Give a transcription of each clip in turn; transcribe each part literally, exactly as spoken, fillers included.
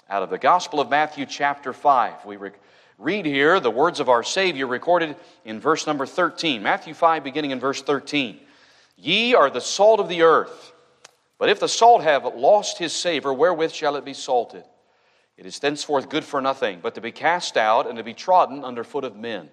Out of the Gospel of Matthew chapter five. We re- read here the words of our Savior recorded in verse number thirteen. Matthew five beginning in verse thirteen. Ye are the salt of the earth, but if the salt have lost his savor, wherewith shall it be salted? It is thenceforth good for nothing, but to be cast out and to be trodden under foot of men.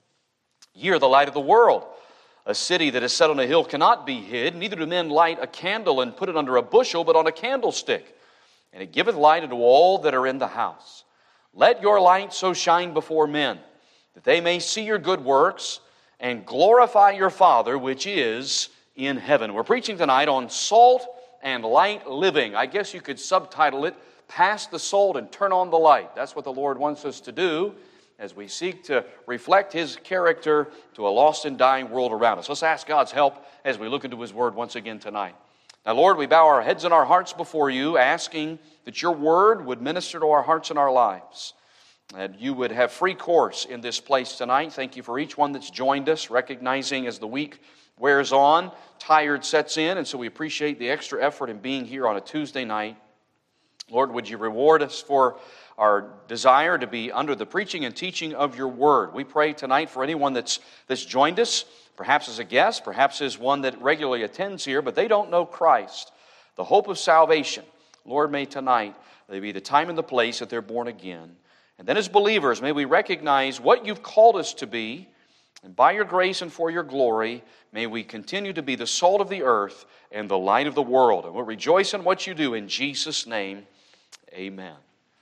Ye are the light of the world. A city that is set on a hill cannot be hid, neither do men light a candle and put it under a bushel, but on a candlestick, and it giveth light unto all that are in the house. Let your light so shine before men, that they may see your good works, and glorify your Father which is in heaven. We're preaching tonight on salt and light living. I guess you could subtitle it, Pass the Salt and Turn on the Light. That's what the Lord wants us to do as we seek to reflect His character to a lost and dying world around us. Let's ask God's help as we look into His Word once again tonight. Now, Lord, we bow our heads and our hearts before You, asking that Your Word would minister to our hearts and our lives, that You would have free course in this place tonight. Thank You for each one that's joined us, recognizing as the week wears on, tired sets in, and so we appreciate the extra effort in being here on a Tuesday night. Lord, would You reward us for our desire to be under the preaching and teaching of Your Word. We pray tonight for anyone that's, that's joined us, perhaps as a guest, perhaps as one that regularly attends here, but they don't know Christ, the hope of salvation. Lord, may tonight they be the time and the place that they're born again. And then as believers, may we recognize what You've called us to be, and by Your grace and for Your glory, may we continue to be the salt of the earth and the light of the world. And we'll rejoice in what You do in Jesus' name. Amen.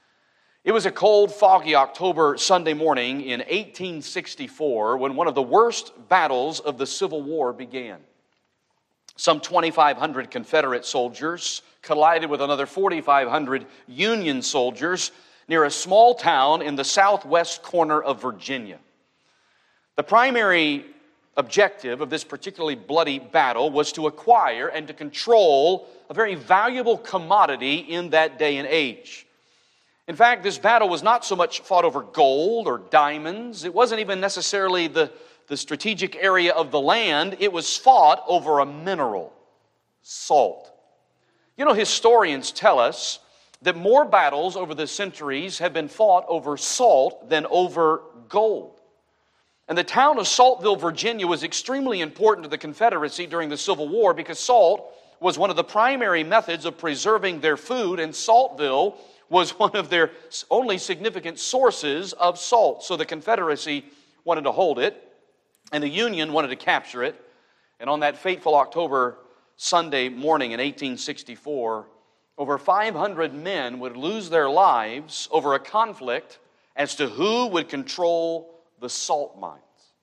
It was a cold, foggy October Sunday morning in eighteen sixty-four when one of the worst battles of the Civil War began. Some twenty-five hundred Confederate soldiers collided with another forty-five hundred Union soldiers near a small town in the southwest corner of Virginia. The primary objective of this particularly bloody battle was to acquire and to control a very valuable commodity in that day and age. In fact, this battle was not so much fought over gold or diamonds. It wasn't even necessarily the, the strategic area of the land. It was fought over a mineral, salt. You know, historians tell us that more battles over the centuries have been fought over salt than over gold. And the town of Saltville, Virginia was extremely important to the Confederacy during the Civil War because salt was one of the primary methods of preserving their food, and Saltville was one of their only significant sources of salt. So the Confederacy wanted to hold it, and the Union wanted to capture it. And on that fateful October Sunday morning in eighteen sixty-four, over five hundred men would lose their lives over a conflict as to who would control the salt mines.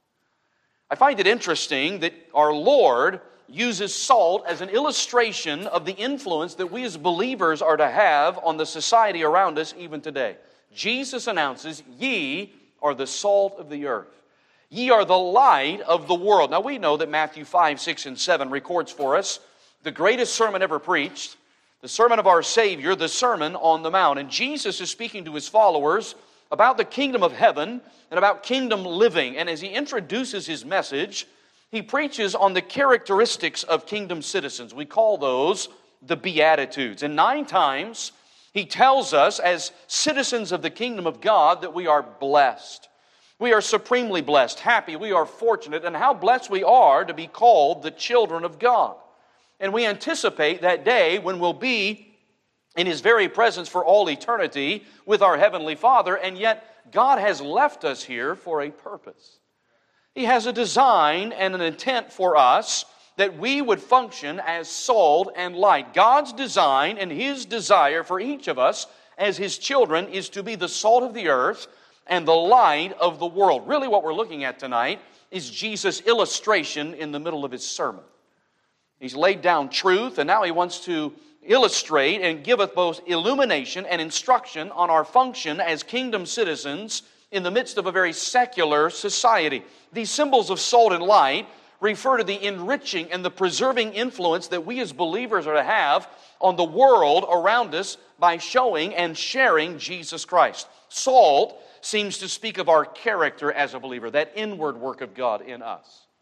I find it interesting that our Lord uses salt as an illustration of the influence that we as believers are to have on the society around us even today. Jesus announces, ye are the salt of the earth. Ye are the light of the world. Now we know that Matthew five, six, and seven records for us the greatest sermon ever preached, the sermon of our Savior, the Sermon on the Mount. And Jesus is speaking to His followers about the kingdom of heaven and about kingdom living. And as He introduces His message, He preaches on the characteristics of kingdom citizens. We call those the Beatitudes. And nine times He tells us as citizens of the kingdom of God that we are blessed. We are supremely blessed, happy, we are fortunate, and how blessed we are to be called the children of God. And we anticipate that day when we'll be in His very presence for all eternity with our Heavenly Father, and yet God has left us here for a purpose. He has a design and an intent for us that we would function as salt and light. God's design and His desire for each of us as His children is to be the salt of the earth and the light of the world. Really what we're looking at tonight is Jesus' illustration in the middle of His sermon. He's laid down truth, and now He wants to illustrate and giveth both illumination and instruction on our function as kingdom citizens in the midst of a very secular society. These symbols of salt and light refer to the enriching and the preserving influence that we as believers are to have on the world around us by showing and sharing Jesus Christ. Salt seems to speak of our character as a believer, that inward work of God in us.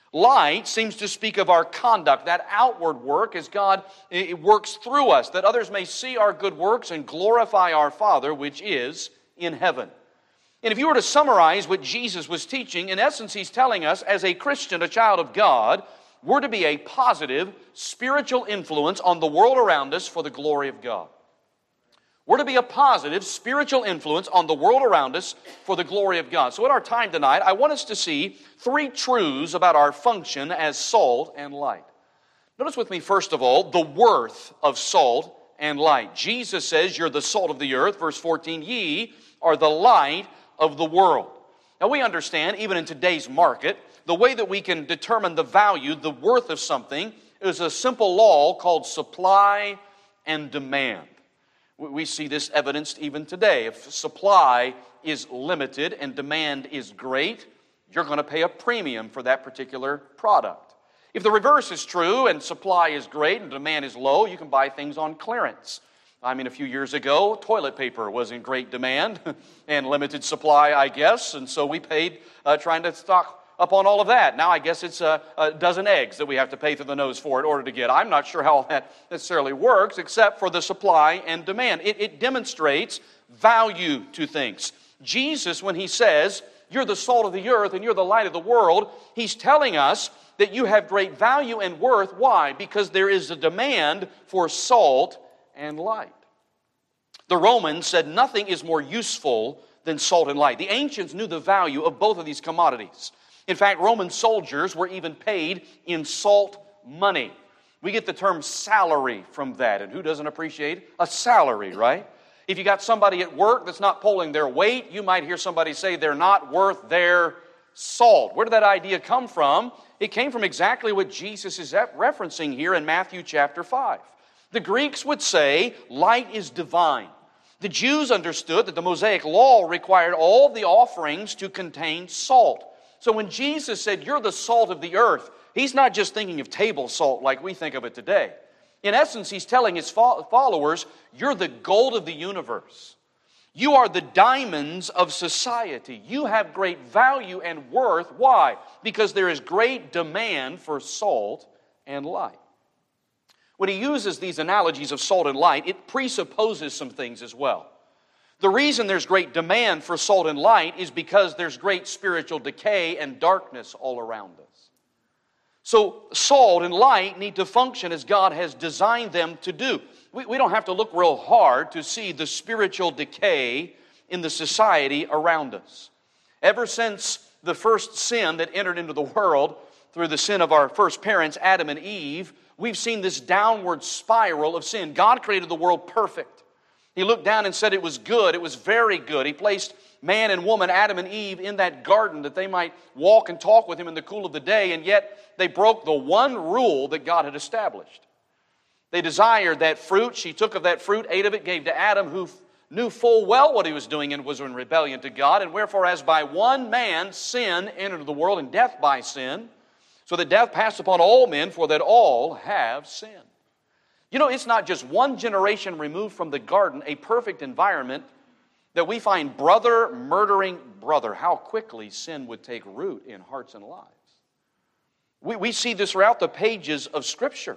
Light seems to speak of our conduct, that outward work as God it works through us, that others may see our good works and glorify our Father which is in heaven. And if you were to summarize what Jesus was teaching, in essence He's telling us as a Christian, a child of God, we're to be a positive spiritual influence on the world around us for the glory of God. We're to be a positive spiritual influence on the world around us for the glory of God. So in our time tonight, I want us to see three truths about our function as salt and light. Notice with me, first of all, the worth of salt and light. Jesus says, you're the salt of the earth. Verse fourteen, ye are the light of the world. Now we understand, even in today's market, the way that we can determine the value, the worth of something, is a simple law called supply and demand. We see this evidenced even today. If supply is limited and demand is great, you're going to pay a premium for that particular product. If the reverse is true and supply is great and demand is low, you can buy things on clearance. I mean, a few years ago, toilet paper was in great demand and limited supply, I guess, and so we paid uh, trying to stock up on all of that. Now I guess it's a, a dozen eggs that we have to pay through the nose for in order to get. I'm not sure how that necessarily works except for the supply and demand. It, it demonstrates value to things. Jesus, when He says, you're the salt of the earth and you're the light of the world, He's telling us that you have great value and worth. Why? Because there is a demand for salt and light. The Romans said nothing is more useful than salt and light. The ancients knew the value of both of these commodities. In fact, Roman soldiers were even paid in salt money. We get the term salary from that, and who doesn't appreciate a salary, right? If you got somebody at work that's not pulling their weight, you might hear somebody say they're not worth their salt. Where did that idea come from? It came from exactly what Jesus is referencing here in Matthew chapter five. The Greeks would say light is divine. The Jews understood that the Mosaic law required all the offerings to contain salt. So when Jesus said, you're the salt of the earth, He's not just thinking of table salt like we think of it today. In essence, He's telling His followers, you're the gold of the universe. You are the diamonds of society. You have great value and worth. Why? Because there is great demand for salt and light. When He uses these analogies of salt and light, it presupposes some things as well. The reason there's great demand for salt and light is because there's great spiritual decay and darkness all around us. So salt and light need to function as God has designed them to do. We, we don't have to look real hard to see the spiritual decay in the society around us. Ever since the first sin that entered into the world through the sin of our first parents, Adam and Eve, we've seen this downward spiral of sin. God created the world perfect. He looked down and said it was good. It was very good. He placed man and woman, Adam and Eve, in that garden that they might walk and talk with Him in the cool of the day, and yet they broke the one rule that God had established. They desired that fruit. She took of that fruit, ate of it, gave to Adam, who knew full well what he was doing and was in rebellion to God. And wherefore, as by one man sin entered the world, and death by sin, so that death passed upon all men, for that all have sinned. You know, it's not just one generation removed from the garden, a perfect environment, that we find brother murdering brother. How quickly sin would take root in hearts and lives. We, we see this throughout the pages of Scripture.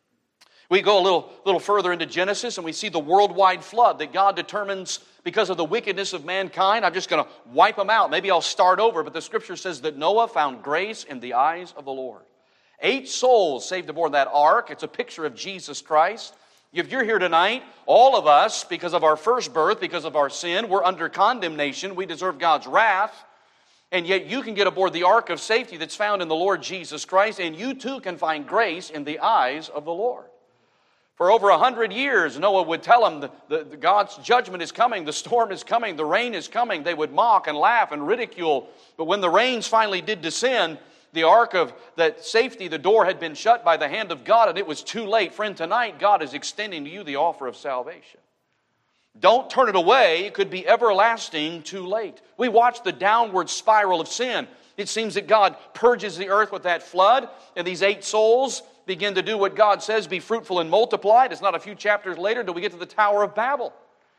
We go a little, little further into Genesis and we see the worldwide flood that God determines because of the wickedness of mankind. I'm just going to wipe them out. Maybe I'll start over, but the Scripture says that Noah found grace in the eyes of the Lord. Eight souls saved aboard that ark. It's a picture of Jesus Christ. If you're here tonight, all of us, because of our first birth, because of our sin, we're under condemnation. We deserve God's wrath. And yet you can get aboard the ark of safety that's found in the Lord Jesus Christ, and you too can find grace in the eyes of the Lord. For over a hundred years, Noah would tell them the, the, the God's judgment is coming, the storm is coming, the rain is coming. They would mock and laugh and ridicule. But when the rains finally did descend, the ark of that safety, the door had been shut by the hand of God, and it was too late. Friend, tonight God is extending to you the offer of salvation. Don't turn it away. It could be everlasting too late. We watch the downward spiral of sin. It seems that God purges the earth with that flood, and these eight souls begin to do what God says, be fruitful and multiply. It's not a few chapters later until we get to the Tower of Babel.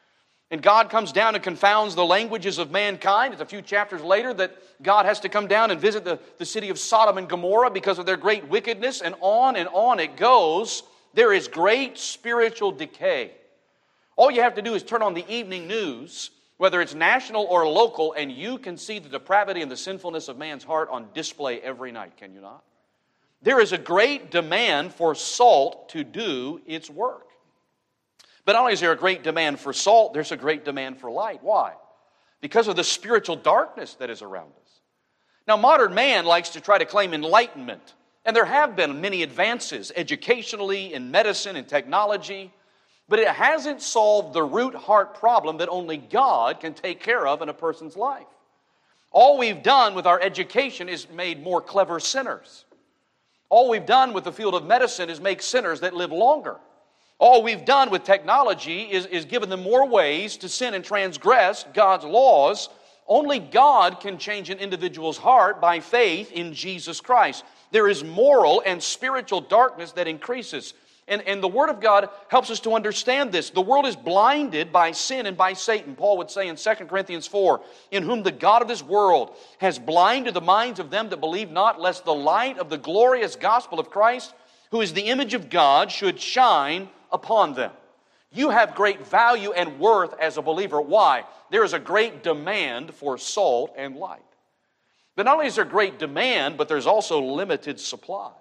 And God comes down and confounds the languages of mankind. It's a few chapters later that God has to come down and visit the, the city of Sodom and Gomorrah because of their great wickedness, and on and on it goes. There is great spiritual decay. All you have to do is turn on the evening news, whether it's national or local, and you can see the depravity and the sinfulness of man's heart on display every night, can you not? There is a great demand for salt to do its work. But not only is there a great demand for salt, there's a great demand for light. Why? Because of the spiritual darkness that is around us. Now, modern man likes to try to claim enlightenment. And there have been many advances educationally, in medicine, in technology. But it hasn't solved the root heart problem that only God can take care of in a person's life. All we've done with our education is made more clever sinners. All we've done with the field of medicine is make sinners that live longer. All we've done with technology is, is given them more ways to sin and transgress God's laws. Only God can change an individual's heart by faith in Jesus Christ. There is moral and spiritual darkness that increases. And, and the Word of God helps us to understand this. The world is blinded by sin and by Satan. Paul would say in Second Corinthians four, in whom the God of this world has blinded the minds of them that believe not, lest the light of the glorious gospel of Christ, who is the image of God, should shine upon them. You have great value and worth as a believer. Why? There is a great demand for salt and light. But not only is there great demand, but there's also limited supply.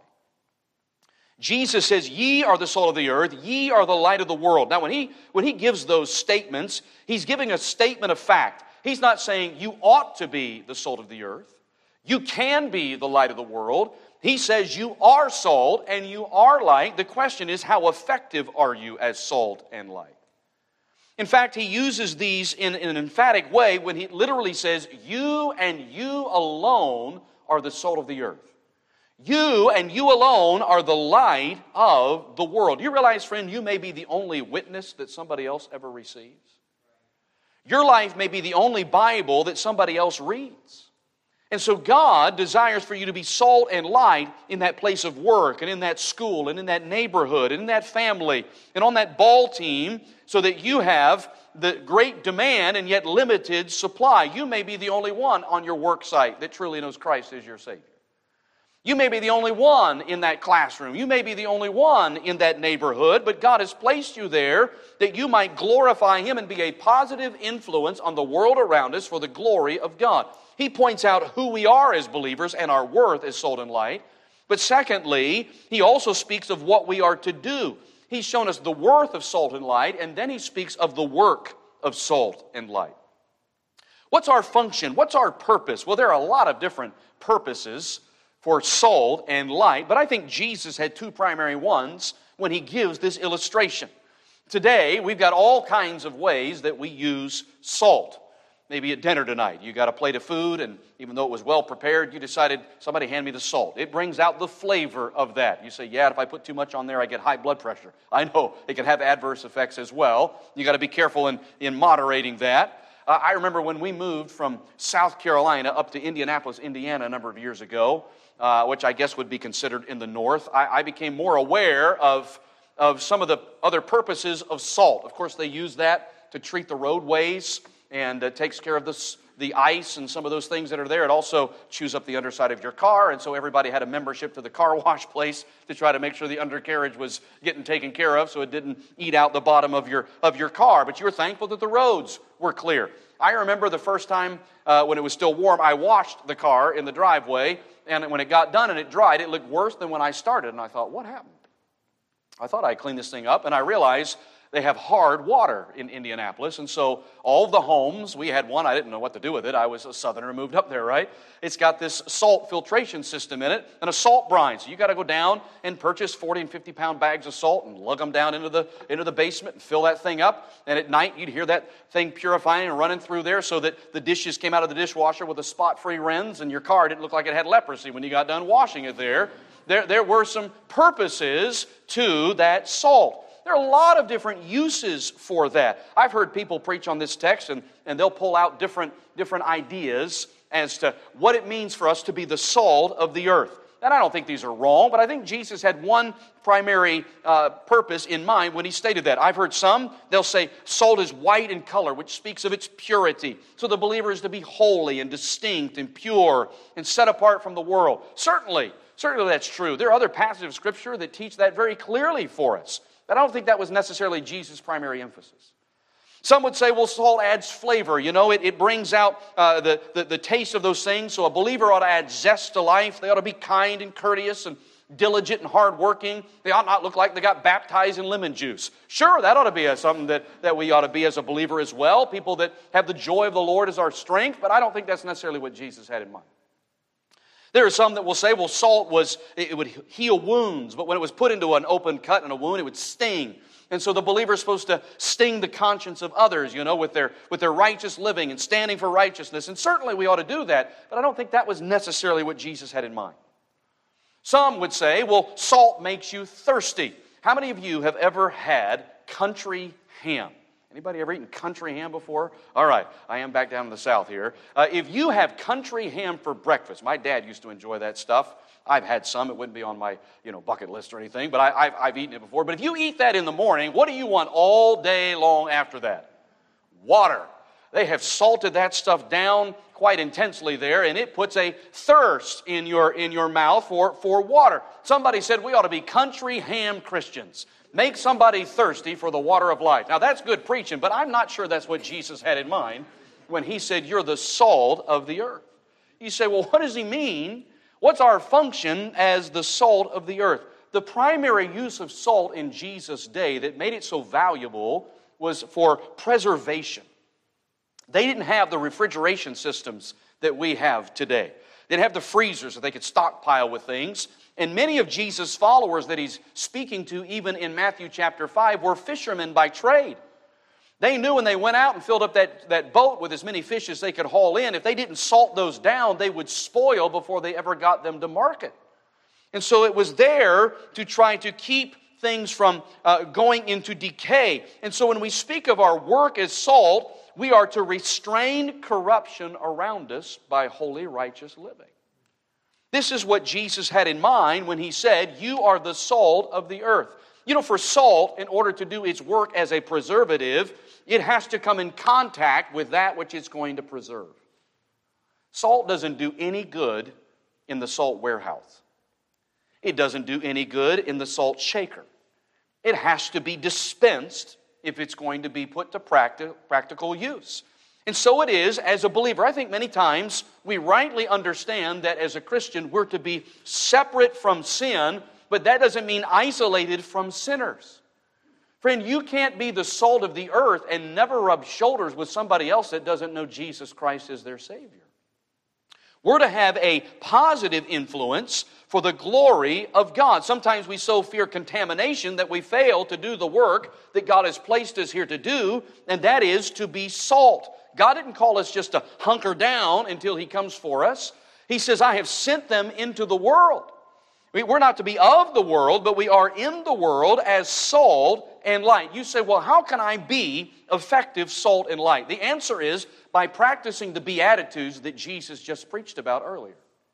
Jesus says, ye are the salt of the earth, ye are the light of the world. Now when he, when he gives those statements, he's giving a statement of fact. He's not saying you ought to be the salt of the earth. You can be the light of the world. He says you are salt and you are light. The question is, how effective are you as salt and light? In fact, he uses these in, in an emphatic way when he literally says, you and you alone are the salt of the earth. You and you alone are the light of the world. You realize, friend, you may be the only witness that somebody else ever receives. Your life may be the only Bible that somebody else reads. And so God desires for you to be salt and light in that place of work and in that school and in that neighborhood and in that family and on that ball team, so that you have the great demand and yet limited supply. You may be the only one on your work site that truly knows Christ as your Savior. You may be the only one in that classroom. You may be the only one in that neighborhood, but God has placed you there that you might glorify Him and be a positive influence on the world around us for the glory of God. He points out who we are as believers and our worth as salt and light. But secondly, He also speaks of what we are to do. He's shown us the worth of salt and light, and then He speaks of the work of salt and light. What's our function? What's our purpose? Well, there are a lot of different purposes for salt and light, but I think Jesus had two primary ones when He gives this illustration. Today, we've got all kinds of ways that we use salt. Maybe at dinner tonight, you got a plate of food, and even though it was well prepared, you decided, somebody hand me the salt. It brings out the flavor of that. You say, yeah, if I put too much on there, I get high blood pressure. I know it can have adverse effects as well. You got to be careful in, in moderating that. Uh, I remember when we moved from South Carolina up to Indianapolis, Indiana a number of years ago, uh, which I guess would be considered in the north, I, I became more aware of, of some of the other purposes of salt. Of course, they use that to treat the roadways, and uh, takes care of this, the ice and some of those things that are there. It also chews up the underside of your car, and so everybody had a membership to the car wash place to try to make sure the undercarriage was getting taken care of so it didn't eat out the bottom of your, of your car. But you were thankful that the roads were clear. I remember the first time uh, when it was still warm, I washed the car in the driveway, and when it got done and it dried, it looked worse than when I started. And I thought, what happened? I thought I'd clean this thing up, and I realized they have hard water in Indianapolis, and so all of the homes, we had one, I didn't know what to do with it. I was a southerner, moved up there, right? It's got this salt filtration system in it and a salt brine. So you got to go down and purchase forty and fifty pound bags of salt and lug them down into the into the basement and fill that thing up. And at night, you'd hear that thing purifying and running through there so that the dishes came out of the dishwasher with a spot-free rinse, and your car didn't look like it had leprosy when you got done washing it there. There, there were some purposes to that salt. There are a lot of different uses for that. I've heard people preach on this text, and, and they'll pull out different, different ideas as to what it means for us to be the salt of the earth. And I don't think these are wrong, but I think Jesus had one primary uh, purpose in mind when he stated that. I've heard some, they'll say salt is white in color, which speaks of its purity. So the believer is to be holy and distinct and pure and set apart from the world. Certainly, certainly that's true. There are other passages of Scripture that teach that very clearly for us. But I don't think that was necessarily Jesus' primary emphasis. Some would say, well, salt adds flavor. You know, it, it brings out uh, the, the, the taste of those things. So a believer ought to add zest to life. They ought to be kind and courteous and diligent and hardworking. They ought not look like they got baptized in lemon juice. Sure, that ought to be a, something that, that we ought to be as a believer as well. People that have the joy of the Lord as our strength. But I don't think that's necessarily what Jesus had in mind. There are some that will say, well, salt was, it would heal wounds. But when it was put into an open cut and a wound, it would sting. And so the believer is supposed to sting the conscience of others, you know, with their, with their righteous living and standing for righteousness. And certainly we ought to do that, but I don't think that was necessarily what Jesus had in mind. Some would say, well, salt makes you thirsty. How many of you have ever had country ham? Anybody ever eaten country ham before? All right, I am back down in the South here. Uh, if you have country ham for breakfast, my dad used to enjoy that stuff. I've had some. It wouldn't be on my, you know, bucket list or anything, but I, I've, I've eaten it before. But if you eat that in the morning, what do you want all day long after that? Water. They have salted that stuff down quite intensely there, and it puts a thirst in your, in your mouth for, for water. Somebody said we ought to be country ham Christians. Make somebody thirsty for the water of life. Now, that's good preaching, but I'm not sure that's what Jesus had in mind when he said, you're the salt of the earth. You say, well, what does he mean? What's our function as the salt of the earth? The primary use of salt in Jesus' day that made it so valuable was for preservation. They didn't have the refrigeration systems that we have today. They didn't have the freezers that they could stockpile with things. And many of Jesus' followers that he's speaking to, even in Matthew chapter five, were fishermen by trade. They knew when they went out and filled up that, that boat with as many fish as they could haul in, if they didn't salt those down, they would spoil before they ever got them to market. And so it was there to try to keep things from uh, going into decay. And so when we speak of our work as salt, we are to restrain corruption around us by holy, righteous living. This is what Jesus had in mind when he said, you are the salt of the earth. You know, for salt, in order to do its work as a preservative, it has to come in contact with that which it's going to preserve. Salt doesn't do any good in the salt warehouse. It doesn't do any good in the salt shaker. It has to be dispensed if it's going to be put to practi- practical use. And so it is as a believer. I think many times we rightly understand that as a Christian we're to be separate from sin, but that doesn't mean isolated from sinners. Friend, you can't be the salt of the earth and never rub shoulders with somebody else that doesn't know Jesus Christ as their Savior. We're to have a positive influence for the glory of God. Sometimes we so fear contamination that we fail to do the work that God has placed us here to do, and that is to be salt. God didn't call us just to hunker down until He comes for us. He says, I have sent them into the world. We're not to be of the world, but we are in the world as salt and light. You say, well, how can I be effective salt and light? The answer is by practicing the Beatitudes that Jesus just preached about earlier.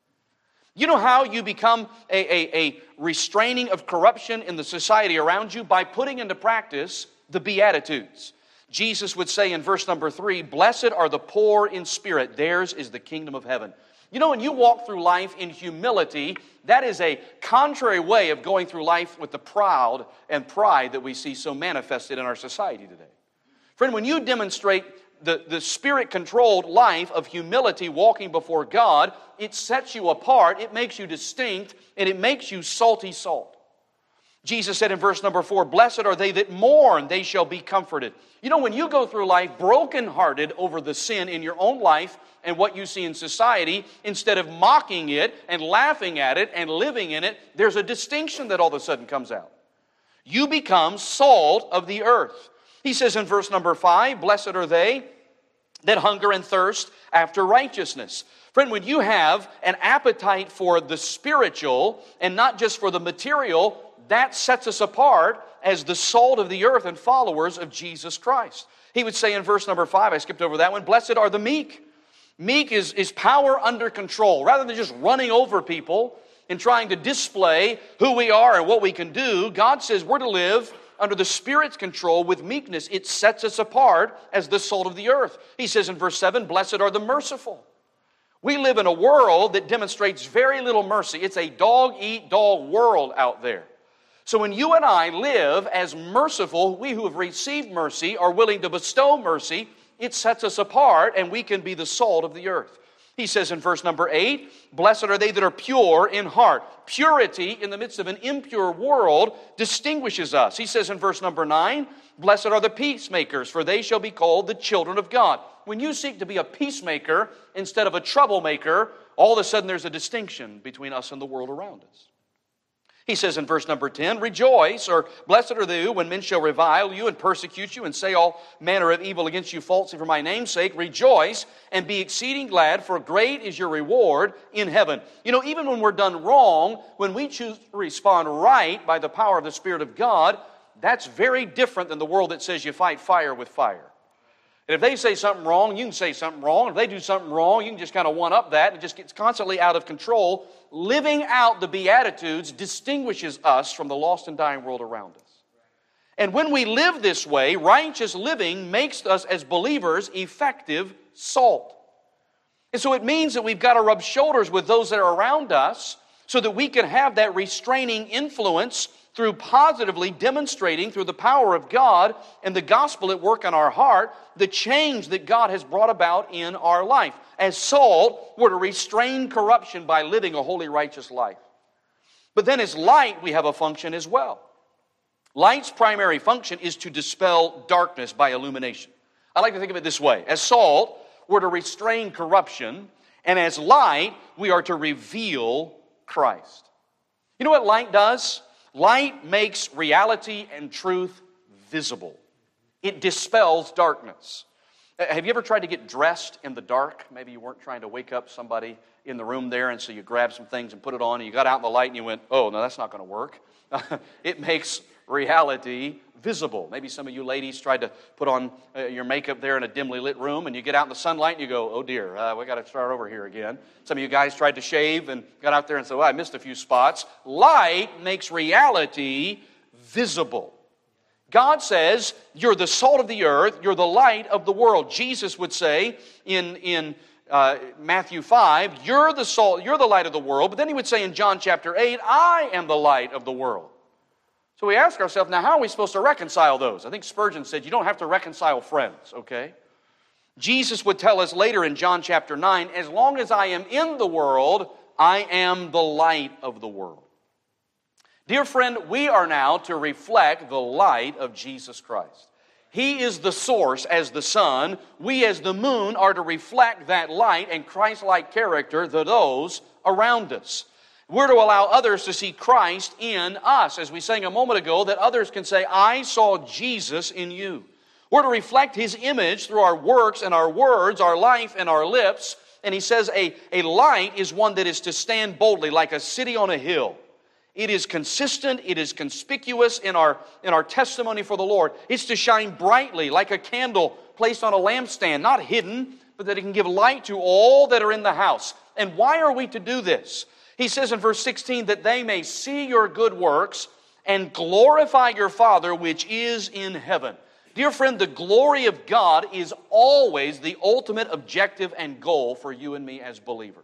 You know how you become a, a, a restraining of corruption in the society around you? By putting into practice the Beatitudes. Jesus would say in verse number three, blessed are the poor in spirit, theirs is the kingdom of heaven. You know, when you walk through life in humility, that is a contrary way of going through life with the proud and pride that we see so manifested in our society today. Friend, when you demonstrate the, the Spirit-controlled life of humility walking before God, it sets you apart, it makes you distinct, and it makes you salty salt. Jesus said in verse number four, blessed are they that mourn, they shall be comforted. You know, when you go through life brokenhearted over the sin in your own life and what you see in society, instead of mocking it and laughing at it and living in it, there's a distinction that all of a sudden comes out. You become salt of the earth. He says in verse number five, blessed are they that hunger and thirst after righteousness. Friend, when you have an appetite for the spiritual and not just for the material, that sets us apart as the salt of the earth and followers of Jesus Christ. He would say in verse number five, I skipped over that one, blessed are the meek. Meek is, is power under control. Rather than just running over people, in trying to display who we are and what we can do. God says we're to live under the Spirit's control with meekness. It sets us apart as the salt of the earth. He says in verse seven, blessed are the merciful. We live in a world that demonstrates very little mercy. It's a dog-eat-dog world out there. So when you and I live as merciful, we who have received mercy are willing to bestow mercy, it sets us apart and we can be the salt of the earth. He says in verse number eight, blessed are they that are pure in heart. Purity in the midst of an impure world distinguishes us. He says in verse number nine, blessed are the peacemakers, for they shall be called the children of God. When you seek to be a peacemaker instead of a troublemaker, all of a sudden there's a distinction between us and the world around us. He says in verse number ten, rejoice, or blessed are you when men shall revile you and persecute you and say all manner of evil against you falsely for my name's sake. Rejoice and be exceeding glad, for great is your reward in heaven. You know, even when we're done wrong, when we choose to respond right by the power of the Spirit of God, that's very different than the world that says you fight fire with fire. And if they say something wrong, you can say something wrong. If they do something wrong, you can just kind of one-up that, and it just gets constantly out of control. Living out the Beatitudes distinguishes us from the lost and dying world around us. And when we live this way, righteous living makes us as believers effective salt. And so it means that we've got to rub shoulders with those that are around us so that we can have that restraining influence through positively demonstrating through the power of God and the gospel at work in our heart, the change that God has brought about in our life. As salt, we're to restrain corruption by living a holy, righteous life. But then as light, we have a function as well. Light's primary function is to dispel darkness by illumination. I like to think of it this way. As salt, we're to restrain corruption, and as light, we are to reveal Christ. You know what light does? Light makes reality and truth visible. It dispels darkness. Have you ever tried to get dressed in the dark? Maybe you weren't trying to wake up somebody in the room there, and so you grabbed some things and put it on, and you got out in the light and you went, oh, no, that's not going to work. It makes reality visible. Maybe some of you ladies tried to put on uh, your makeup there in a dimly lit room, and you get out in the sunlight and you go, oh dear, uh, we got to start over here again. Some of you guys tried to shave and got out there and said, well, I missed a few spots. Light makes reality visible. God says, you're the salt of the earth, you're the light of the world. Jesus would say in, in uh, Matthew five, you're the salt, you're the light of the world. But then he would say in John chapter eight, I am the light of the world. So we ask ourselves, now how are we supposed to reconcile those? I think Spurgeon said, you don't have to reconcile friends, okay? Jesus would tell us later in John chapter nine, as long as I am in the world, I am the light of the world. Dear friend, we are now to reflect the light of Jesus Christ. He is the source as the sun. We as the moon are to reflect that light and Christ-like character to those around us. We're to allow others to see Christ in us. As we sang a moment ago, that others can say, I saw Jesus in you. We're to reflect His image through our works and our words, our life and our lips. And he says a, a light is one that is to stand boldly like a city on a hill. It is consistent, it is conspicuous in our, in our testimony for the Lord. It's to shine brightly like a candle placed on a lampstand, not hidden, but that it can give light to all that are in the house. And why are we to do this? He says in verse sixteen, that they may see your good works and glorify your Father which is in heaven. Dear friend, the glory of God is always the ultimate objective and goal for you and me as believers.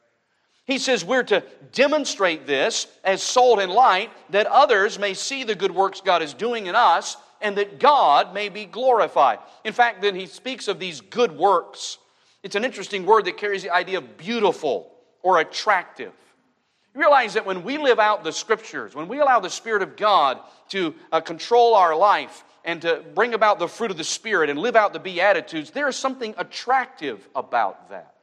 He says we're to demonstrate this as salt and light, that others may see the good works God is doing in us, and that God may be glorified. In fact, then he speaks of these good works. It's an interesting word that carries the idea of beautiful or attractive. You realize that when we live out the Scriptures, when we allow the Spirit of God to uh, control our life and to bring about the fruit of the Spirit and live out the Beatitudes, there is something attractive about that.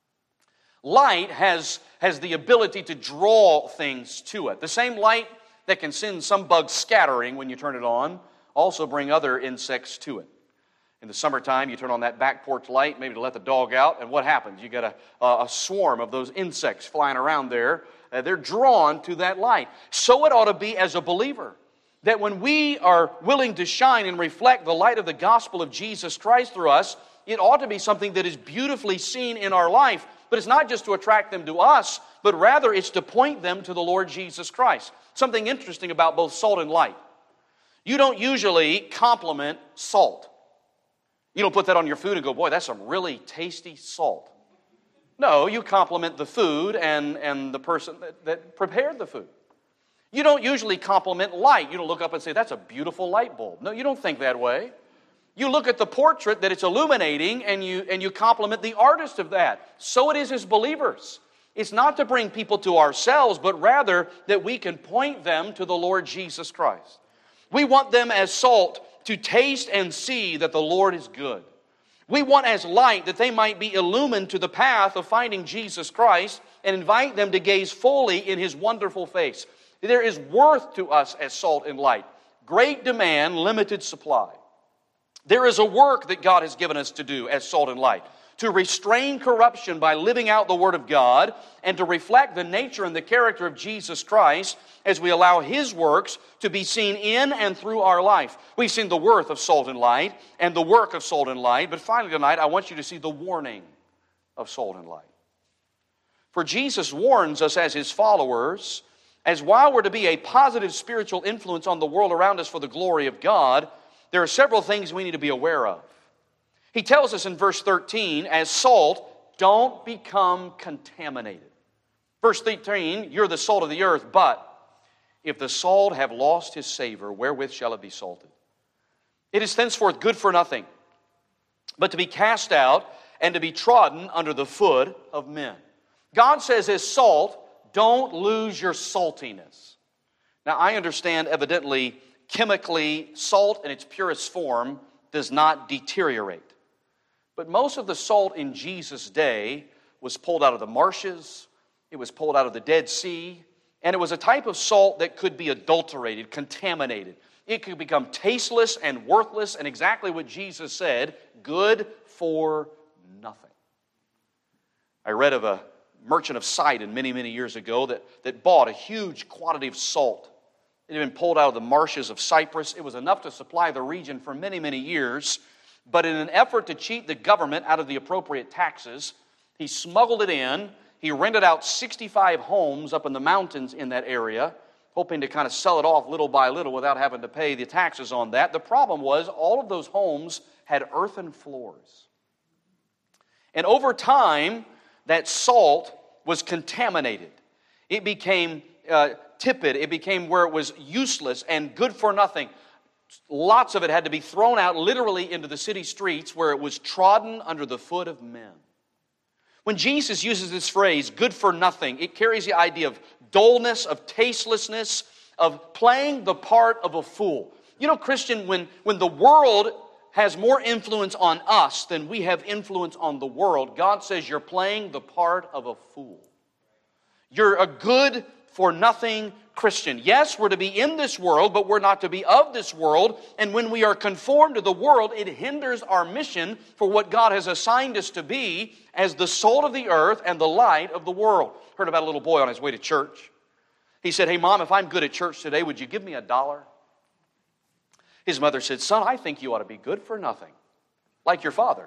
Light has, has the ability to draw things to it. The same light that can send some bugs scattering when you turn it on also bring other insects to it. In the summertime, you turn on that back porch light, maybe to let the dog out, and what happens? You get a, a swarm of those insects flying around there. Uh, they're drawn to that light. So it ought to be as a believer, that when we are willing to shine and reflect the light of the gospel of Jesus Christ through us, it ought to be something that is beautifully seen in our life. But it's not just to attract them to us, but rather it's to point them to the Lord Jesus Christ. Something interesting about both salt and light. You don't usually compliment salt. You don't put that on your food and go, boy, that's some really tasty salt. No, you compliment the food and, and the person that, that prepared the food. You don't usually compliment light. You don't look up and say, that's a beautiful light bulb. No, you don't think that way. You look at the portrait that it's illuminating and you, and you compliment the artist of that. So it is as believers. It's not to bring people to ourselves, but rather that we can point them to the Lord Jesus Christ. We want them as salt to taste and see that the Lord is good. We want as light that they might be illumined to the path of finding Jesus Christ and invite them to gaze fully in His wonderful face. There is worth to us as salt and light. Great demand, limited supply. There is a work that God has given us to do as salt and light. To restrain corruption by living out the Word of God and to reflect the nature and the character of Jesus Christ as we allow His works to be seen in and through our life. We've seen the worth of salt and light and the work of salt and light, but finally tonight I want you to see the warning of salt and light. For Jesus warns us as His followers, as while we're to be a positive spiritual influence on the world around us for the glory of God, there are several things we need to be aware of. He tells us in verse thirteen, as salt, don't become contaminated. Verse thirteen, you're the salt of the earth, but if the salt have lost his savor, wherewith shall it be salted? It is thenceforth good for nothing, but to be cast out and to be trodden under the foot of men. God says as salt, don't lose your saltiness. Now I understand evidently, chemically, salt in its purest form does not deteriorate. But most of the salt in Jesus' day was pulled out of the marshes, it was pulled out of the Dead Sea, and it was a type of salt that could be adulterated, contaminated. It could become tasteless and worthless, and exactly what Jesus said, good for nothing. I read of a merchant of Sidon many, many years ago that, that bought a huge quantity of salt. It had been pulled out of the marshes of Cyprus. It was enough to supply the region for many, many years. But in an effort to cheat the government out of the appropriate taxes, he smuggled it in. He rented out sixty-five homes up in the mountains in that area, hoping to kind of sell it off little by little without having to pay the taxes on that. The problem was all of those homes had earthen floors. And over time, that salt was contaminated. It became uh, tepid. It became where it was useless and good for nothing. Lots of it had to be thrown out literally into the city streets where it was trodden under the foot of men. When Jesus uses this phrase, good for nothing, it carries the idea of dullness, of tastelessness, of playing the part of a fool. You know, Christian, when, when the world has more influence on us than we have influence on the world, God says you're playing the part of a fool. You're a good for nothing Christian. Yes, we're to be in this world, but we're not to be of this world. And when we are conformed to the world, it hinders our mission for what God has assigned us to be as the salt of the earth and the light of the world. Heard about a little boy on his way to church. He said, hey, Mom, if I'm good at church today, would you give me a dollar? His mother said, son, I think you ought to be good for nothing, like your father.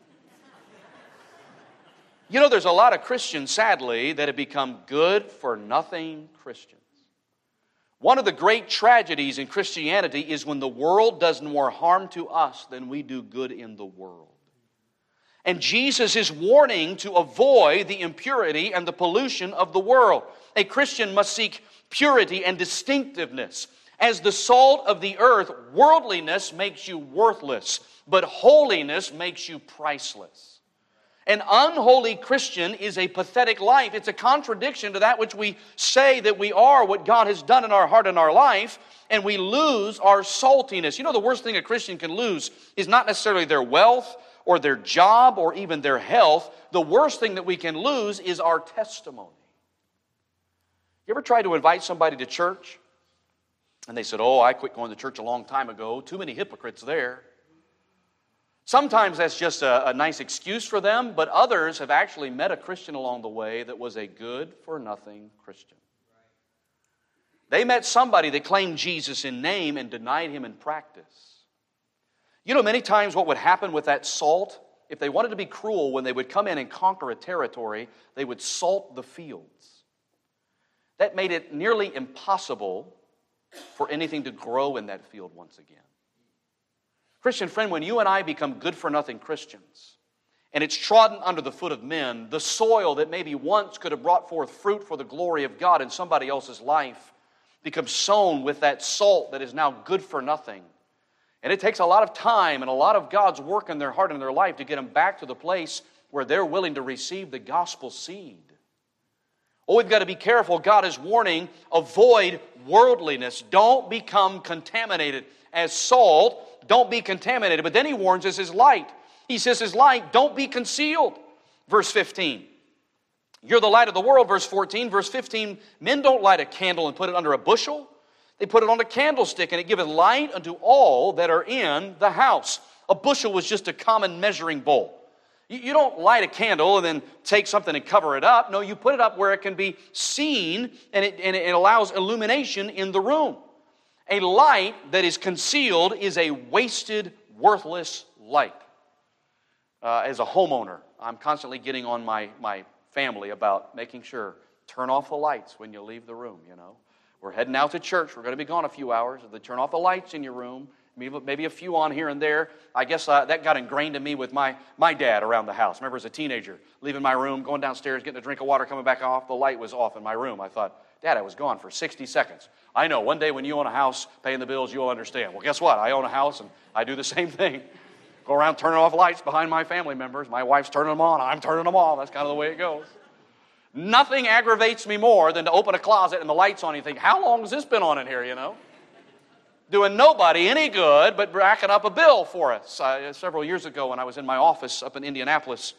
You know, there's a lot of Christians, sadly, that have become good for nothing Christians. One of the great tragedies in Christianity is when the world does more harm to us than we do good in the world. And Jesus is warning to avoid the impurity and the pollution of the world. A Christian must seek purity and distinctiveness. As the salt of the earth, worldliness makes you worthless, but holiness makes you priceless. An unholy Christian is a pathetic life. It's a contradiction to that which we say that we are, what God has done in our heart and our life, and we lose our saltiness. You know, the worst thing a Christian can lose is not necessarily their wealth or their job or even their health. The worst thing that we can lose is our testimony. You ever tried to invite somebody to church? And they said, oh, I quit going to church a long time ago. Too many hypocrites there. Sometimes that's just a, a nice excuse for them, but others have actually met a Christian along the way that was a good-for-nothing Christian. They met somebody that claimed Jesus in name and denied Him in practice. You know, many times what would happen with that salt if they wanted to be cruel, when they would come in and conquer a territory, they would salt the fields. That made it nearly impossible for anything to grow in that field once again. Christian friend, when you and I become good-for-nothing Christians, and it's trodden under the foot of men, the soil that maybe once could have brought forth fruit for the glory of God in somebody else's life becomes sown with that salt that is now good for nothing. And it takes a lot of time and a lot of God's work in their heart and their life to get them back to the place where they're willing to receive the gospel seed. Oh, we've got to be careful. God is warning, avoid worldliness. Don't become contaminated. As salt, don't be contaminated. But then he warns us as light. He says as light, don't be concealed. Verse fifteen. You're the light of the world, verse fourteen. Verse fifteen, men don't light a candle and put it under a bushel. They put it on a candlestick, and it giveth light unto all that are in the house. A bushel was just a common measuring bowl. You don't light a candle and then take something and cover it up. No, you put it up where it can be seen, and it, and it allows illumination in the room. A light that is concealed is a wasted, worthless light. Uh, as a homeowner, I'm constantly getting on my, my family about making sure, turn off the lights when you leave the room, you know. We're heading out to church. We're going to be gone a few hours. If they turn off the lights in your room, maybe a few on here and there. I guess uh, that got ingrained in me with my, my dad around the house. I remember as a teenager, leaving my room, going downstairs, getting a drink of water, coming back off. The light was off in my room. I thought, Dad, I was gone for sixty seconds. I know, one day when you own a house, paying the bills, you'll understand. Well, guess what? I own a house, and I do the same thing. Go around turning off lights behind my family members. My wife's turning them on. I'm turning them off. That's kind of the way it goes. Nothing aggravates me more than to open a closet and the light's on and you think, how long has this been on in here, you know? Doing nobody any good, but racking up a bill for us. Uh, several years ago when I was in my office up in Indianapolis,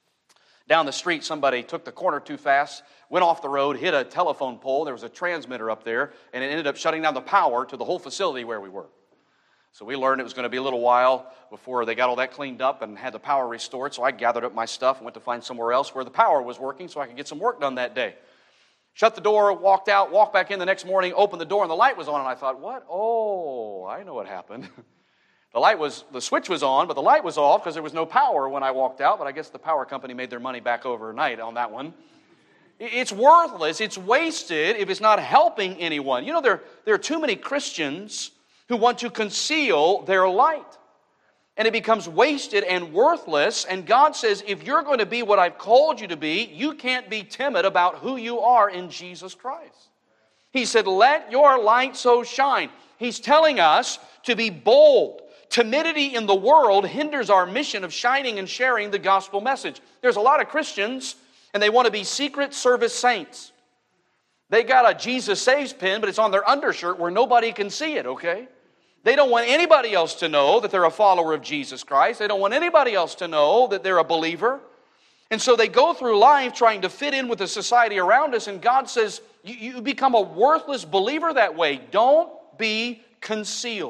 down the street somebody took the corner too fast, went off the road, hit a telephone pole. There was a transmitter up there, and it ended up shutting down the power to the whole facility where we were. So we learned it was going to be a little while before they got all that cleaned up and had the power restored. So I gathered up my stuff and went to find somewhere else where the power was working so I could get some work done that day. Shut the door, walked out, walked back in the next morning, opened the door, and the light was on. And I thought, what? Oh, I know what happened. The light was, the switch was on, but the light was off because there was no power when I walked out. But I guess the power company made their money back overnight on that one. It's worthless. It's wasted if it's not helping anyone. You know, there, there are too many Christians who want to conceal their light. And it becomes wasted and worthless. And God says, if you're going to be what I've called you to be, you can't be timid about who you are in Jesus Christ. He said, let your light so shine. He's telling us to be bold. Timidity in the world hinders our mission of shining and sharing the gospel message. There's a lot of Christians, and they want to be secret service saints. They got a Jesus Saves pin, but it's on their undershirt where nobody can see it, okay? They don't want anybody else to know that they're a follower of Jesus Christ. They don't want anybody else to know that they're a believer. And so they go through life trying to fit in with the society around us, and God says, you, you become a worthless believer that way. Don't be concealed.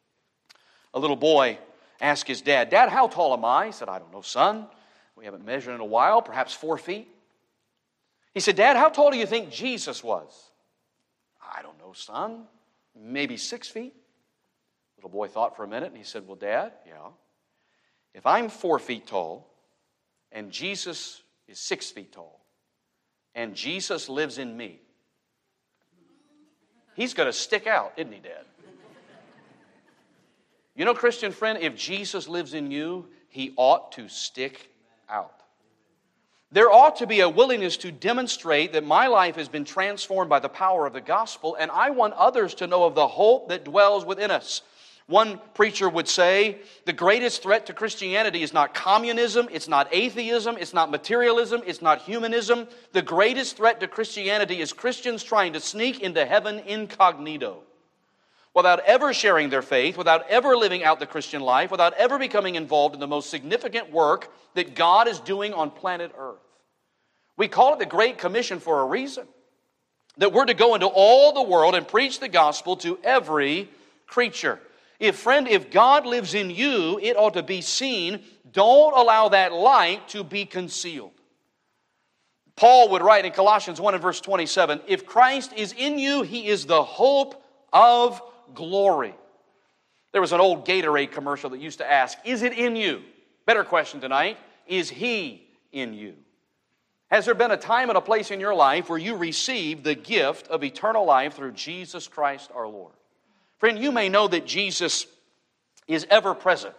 A little boy asked his dad, Dad, how tall am I? He said, I don't know, son. We haven't measured in a while, perhaps four feet. He said, Dad, how tall do you think Jesus was? I don't know, son. Maybe six feet. Little boy thought for a minute, and he said, well, Dad, yeah. If I'm four feet tall, and Jesus is six feet tall, and Jesus lives in me, he's going to stick out, isn't he, Dad? You know, Christian friend, if Jesus lives in you, he ought to stick out. There ought to be a willingness to demonstrate that my life has been transformed by the power of the gospel, and I want others to know of the hope that dwells within us. One preacher would say, the greatest threat to Christianity is not communism, it's not atheism, it's not materialism, it's not humanism. The greatest threat to Christianity is Christians trying to sneak into heaven incognito, without ever sharing their faith, without ever living out the Christian life, without ever becoming involved in the most significant work that God is doing on planet Earth. We call it the Great Commission for a reason. That we're to go into all the world and preach the gospel to every creature. If, friend, if God lives in you, it ought to be seen. Don't allow that light to be concealed. Paul would write in Colossians one and verse twenty-seven, if Christ is in you, he is the hope of glory. There was an old Gatorade commercial that used to ask, is it in you? Better question tonight, is He in you? Has there been a time and a place in your life where you received the gift of eternal life through Jesus Christ our Lord? Friend, you may know that Jesus is ever present.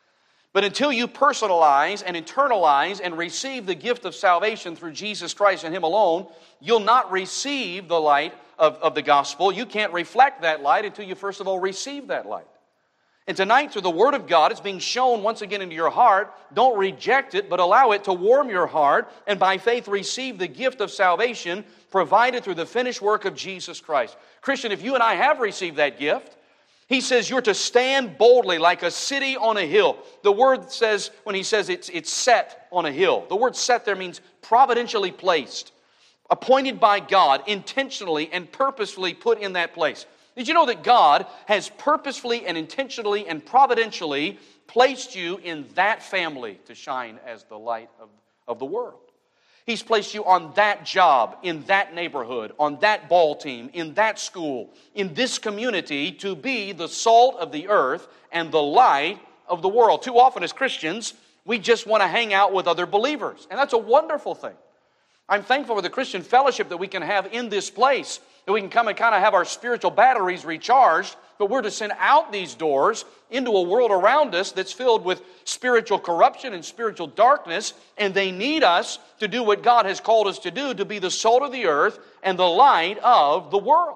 But until you personalize and internalize and receive the gift of salvation through Jesus Christ and Him alone, you'll not receive the light of, of the gospel. You can't reflect that light until you first of all receive that light. And tonight, through the Word of God, it's being shown once again into your heart. Don't reject it, but allow it to warm your heart, and by faith receive the gift of salvation provided through the finished work of Jesus Christ. Christian, if you and I have received that gift, He says you're to stand boldly like a city on a hill. The word says, when He says it's, it's set on a hill, the word set there means providentially placed, appointed by God, intentionally and purposefully put in that place. Did you know that God has purposefully and intentionally and providentially placed you in that family to shine as the light of, of the world? He's placed you on that job, in that neighborhood, on that ball team, in that school, in this community to be the salt of the earth and the light of the world. Too often as Christians, we just want to hang out with other believers, and that's a wonderful thing. I'm thankful for the Christian fellowship that we can have in this place, that we can come and kind of have our spiritual batteries recharged, but we're to send out these doors into a world around us that's filled with spiritual corruption and spiritual darkness, and they need us to do what God has called us to do, to be the salt of the earth and the light of the world.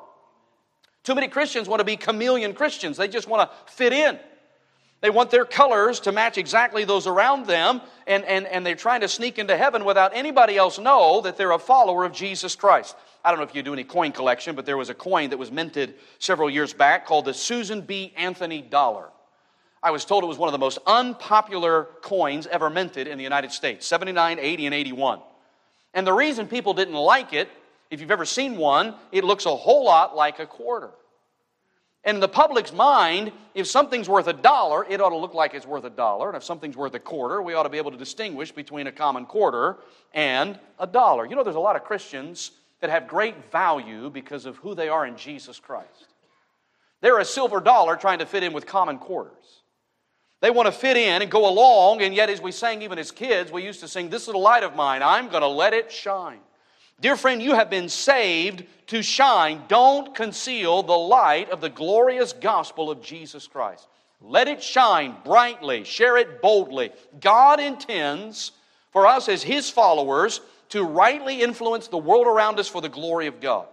Too many Christians want to be chameleon Christians. They just want to fit in. They want their colors to match exactly those around them, and, and, and they're trying to sneak into heaven without anybody else know that they're a follower of Jesus Christ. I don't know if you do any coin collection, but there was a coin that was minted several years back called the Susan B. Anthony dollar. I was told it was one of the most unpopular coins ever minted in the United States, seventy-nine, eighty, and eighty-one. And the reason people didn't like it, if you've ever seen one, it looks a whole lot like a quarter. And in the public's mind, if something's worth a dollar, it ought to look like it's worth a dollar. And if something's worth a quarter, we ought to be able to distinguish between a common quarter and a dollar. You know, there's a lot of Christians that have great value because of who they are in Jesus Christ. They're a silver dollar trying to fit in with common quarters. They want to fit in and go along, and yet as we sang even as kids, we used to sing, "This little light of mine, I'm going to let it shine." Dear friend, you have been saved to shine. Don't conceal the light of the glorious gospel of Jesus Christ. Let it shine brightly. Share it boldly. God intends for us as His followers to rightly influence the world around us for the glory of God.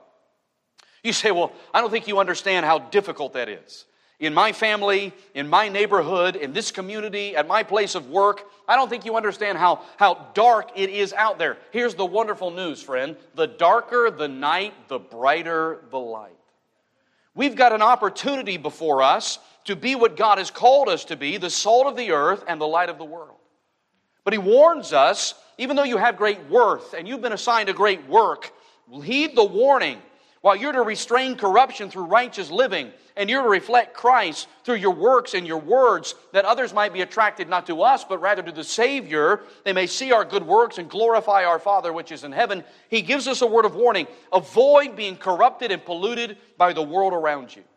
You say, well, I don't think you understand how difficult that is. In my family, in my neighborhood, in this community, at my place of work, I don't think you understand how, how dark it is out there. Here's the wonderful news, friend. The darker the night, the brighter the light. We've got an opportunity before us to be what God has called us to be, the salt of the earth and the light of the world. But He warns us, even though you have great worth and you've been assigned a great work, heed the warning. While you're to restrain corruption through righteous living, and you're to reflect Christ through your works and your words, that others might be attracted not to us, but rather to the Savior, they may see our good works and glorify our Father which is in heaven. He gives us a word of warning. Avoid being corrupted and polluted by the world around you.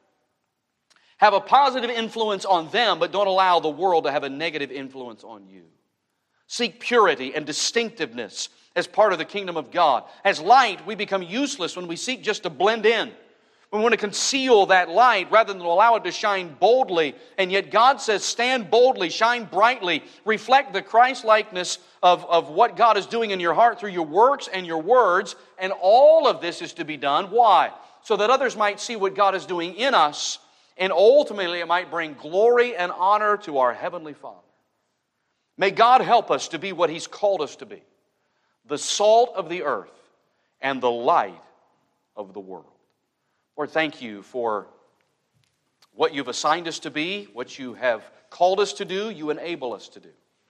Have a positive influence on them, but don't allow the world to have a negative influence on you. Seek purity and distinctiveness as part of the kingdom of God. As light, we become useless when we seek just to blend in. We want to conceal that light rather than allow it to shine boldly. And yet God says, stand boldly, shine brightly, reflect the Christ-likeness of, of what God is doing in your heart through your works and your words. And all of this is to be done. Why? So that others might see what God is doing in us, and ultimately it might bring glory and honor to our Heavenly Father. May God help us to be what He's called us to be, the salt of the earth and the light of the world. Lord, thank You for what You've assigned us to be, what You have called us to do, You enable us to do.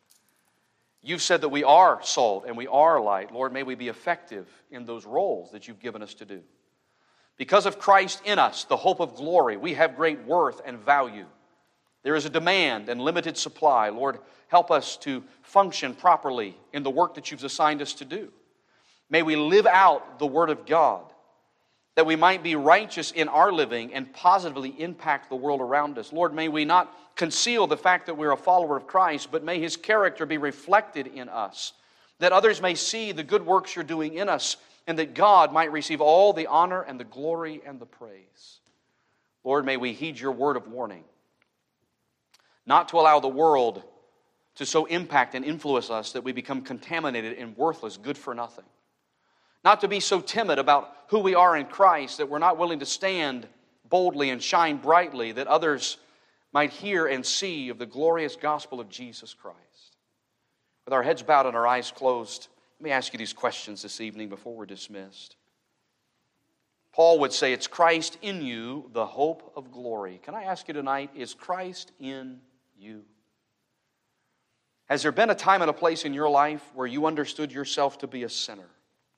You've said that we are salt and we are light. Lord, may we be effective in those roles that You've given us to do. Because of Christ in us, the hope of glory, we have great worth and value. There is a demand and limited supply. Lord, help us to function properly in the work that You've assigned us to do. May we live out the Word of God. that we might be righteous in our living and positively impact the world around us. Lord, may we not conceal the fact that we're a follower of Christ, but may His character be reflected in us, that others may see the good works You're doing in us, and that God might receive all the honor and the glory and the praise. Lord, may we heed Your word of warning, not to allow the world to so impact and influence us that we become contaminated and worthless, good for nothing. Not to be so timid about who we are in Christ that we're not willing to stand boldly and shine brightly, that others might hear and see of the glorious gospel of Jesus Christ. With our heads bowed and our eyes closed, let me ask you these questions this evening before we're dismissed. Paul would say, it's Christ in you, the hope of glory. Can I ask you tonight, is Christ in you? Has there been a time and a place in your life where you understood yourself to be a sinner?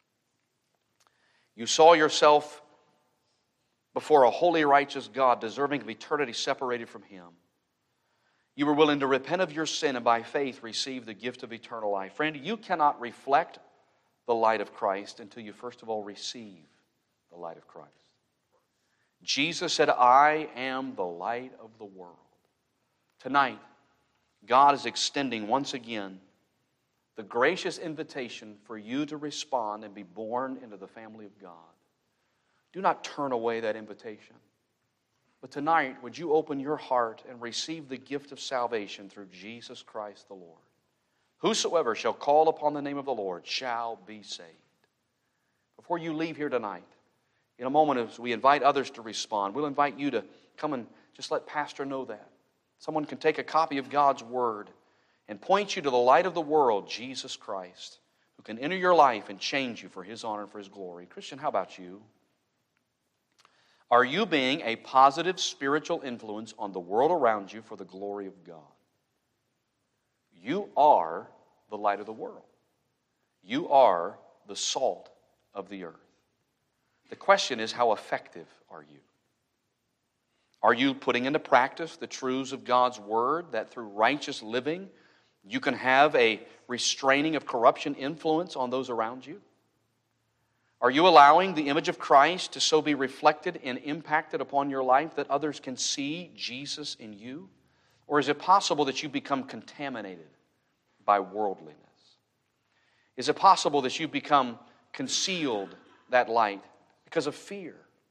You saw yourself before a holy, righteous God, deserving of eternity separated from Him. You were willing to repent of your sin and by faith receive the gift of eternal life. Friend, you cannot reflect the light of Christ until you first of all receive the light of Christ. Jesus said, I am the light of the world. Tonight, God is extending once again the gracious invitation for you to respond and be born into the family of God. Do not turn away that invitation. But tonight, would you open your heart and receive the gift of salvation through Jesus Christ the Lord? Whosoever shall call upon the name of the Lord shall be saved. Before you leave here tonight, in a moment as we invite others to respond, we'll invite you to come and just let Pastor know that. Someone can take a copy of God's Word and point you to the light of the world, Jesus Christ, who can enter your life and change you for His honor and for His glory. Christian, how about you? Are you being a positive spiritual influence on the world around you for the glory of God? You are the light of the world. You are the salt of the earth. The question is, how effective are you? Are you putting into practice the truths of God's Word, that through righteous living you can have a restraining of corruption influence on those around you? Are you allowing the image of Christ to so be reflected and impacted upon your life that others can see Jesus in you? Or is it possible that you become contaminated by worldliness? Is it possible that you become concealed, that light, because of fear?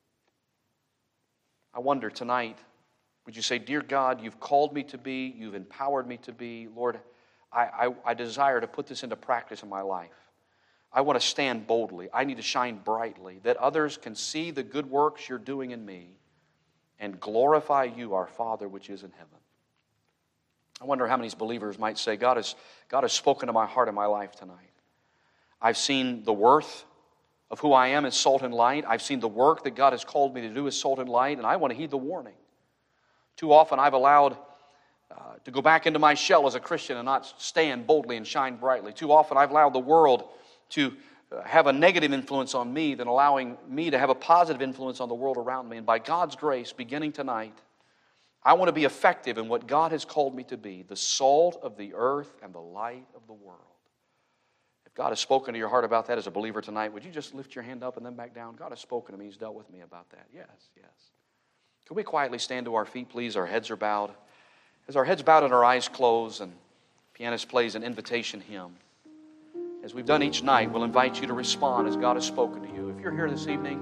I wonder tonight, would you say, Dear God, You've called me to be, You've empowered me to be. Lord, I, I, I desire to put this into practice in my life. I want to stand boldly. I need to shine brightly, that others can see the good works You're doing in me and glorify You, our Father, which is in heaven. I wonder how many believers might say, God has, God has spoken to my heart and my life tonight. I've seen the worth of who I am as salt and light. I've seen the work that God has called me to do as salt and light, and I want to heed the warning. Too often I've allowed uh, to go back into my shell as a Christian and not stand boldly and shine brightly. Too often I've allowed the world to uh, have a negative influence on me than allowing me to have a positive influence on the world around me. And by God's grace, beginning tonight, I want to be effective in what God has called me to be, the salt of the earth and the light of the world. God has spoken to your heart about that as a believer tonight, would you just lift your hand up and then back down? God has spoken to me. He's dealt with me about that. Yes, yes. Can we quietly stand to our feet, please? Our heads are bowed. As our heads bowed and our eyes closed, and the pianist plays an invitation hymn, as we've done each night, we'll invite you to respond as God has spoken to you. If you're here this evening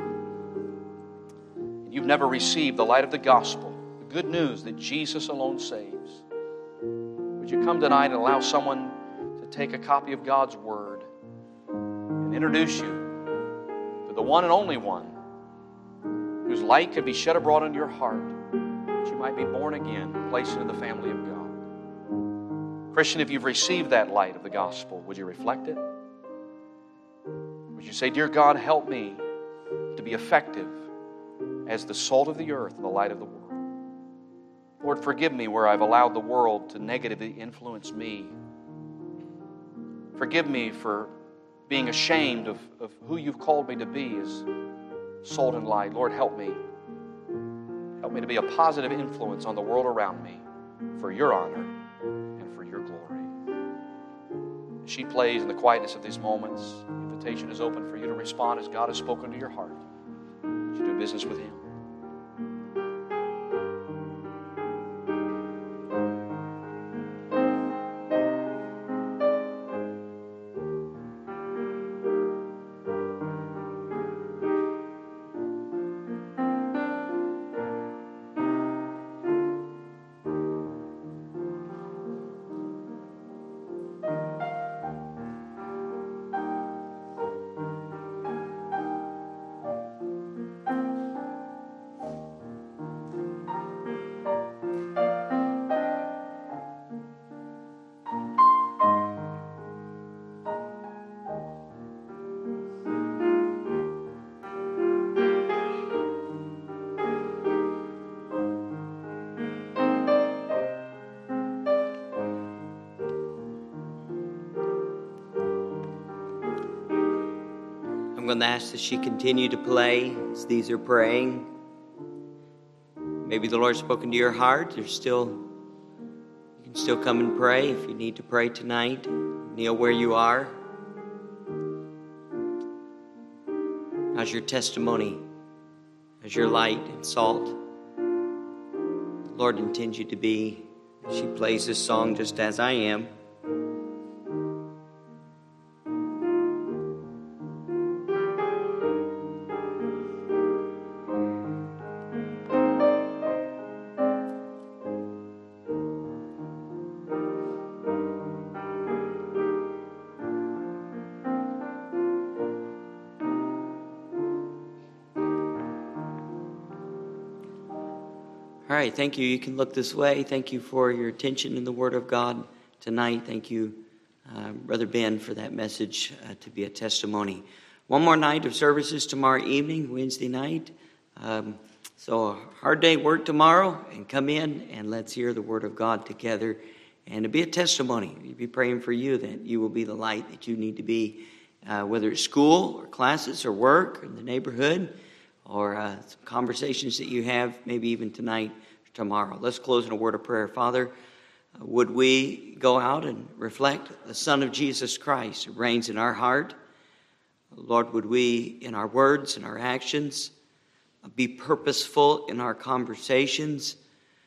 and you've never received the light of the gospel, the good news that Jesus alone saves, would you come tonight and allow someone to take a copy of God's Word and introduce you to the one and only one whose light can be shed abroad in your heart, that you might be born again, placed into the family of God. Christian, if you've received that light of the gospel, would you reflect it? Would you say, Dear God, help me to be effective as the salt of the earth and the light of the world? Lord, forgive me where I've allowed the world to negatively influence me. Forgive me for being ashamed of, of who You've called me to be as salt and light. Lord, help me. Help me to be a positive influence on the world around me for Your honor and for Your glory. As she plays in the quietness of these moments, the invitation is open for you to respond as God has spoken to your heart. Would you do business with Him. I'm going to ask that she continue to play as these are praying. Maybe the Lord's spoken to your heart. There's still, you can still come and pray if you need to pray tonight. Kneel where you are. How's your testimony? How's your light and salt? The Lord intends you to be. She plays this song just as I am. All right, thank you. You can look this way. Thank you for your attention in the Word of God tonight. Thank you, uh, Brother Ben, for that message uh, to be a testimony. One more night of services tomorrow evening, Wednesday night. Um, so a hard day at work tomorrow, and come in and let's hear the Word of God together. And to be a testimony, we'll be praying for you that you will be the light that you need to be, uh, whether it's school or classes or work or in the neighborhood, or uh, some conversations that you have, maybe even tonight or tomorrow. Let's close in a word of prayer. Father, uh, would we go out and reflect the Son of Jesus Christ who reigns in our heart? Lord, would we, in our words and our actions, be purposeful in our conversations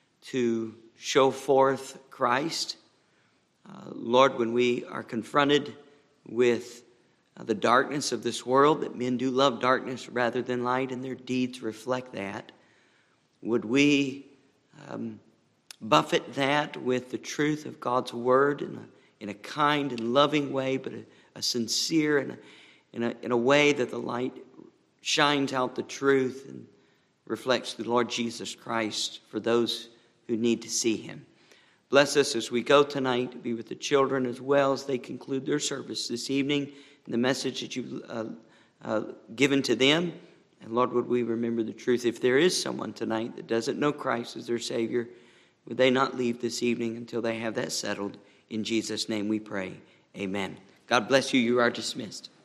to show forth Christ? Uh, Lord, when we are confronted with Uh, the darkness of this world, that men do love darkness rather than light, and their deeds reflect that. Would we um, buffet that with the truth of God's Word in a, in a kind and loving way, but a, a sincere and a, in, a, in a way that the light shines out the truth and reflects the Lord Jesus Christ for those who need to see Him. Bless us as we go tonight to be with the children as well as they conclude their service this evening, and the message that you've uh, uh, given to them. And Lord, would we remember the truth? If there is someone tonight that doesn't know Christ as their Savior, would they not leave this evening until they have that settled? In Jesus' name we pray. Amen. God bless you. You are dismissed.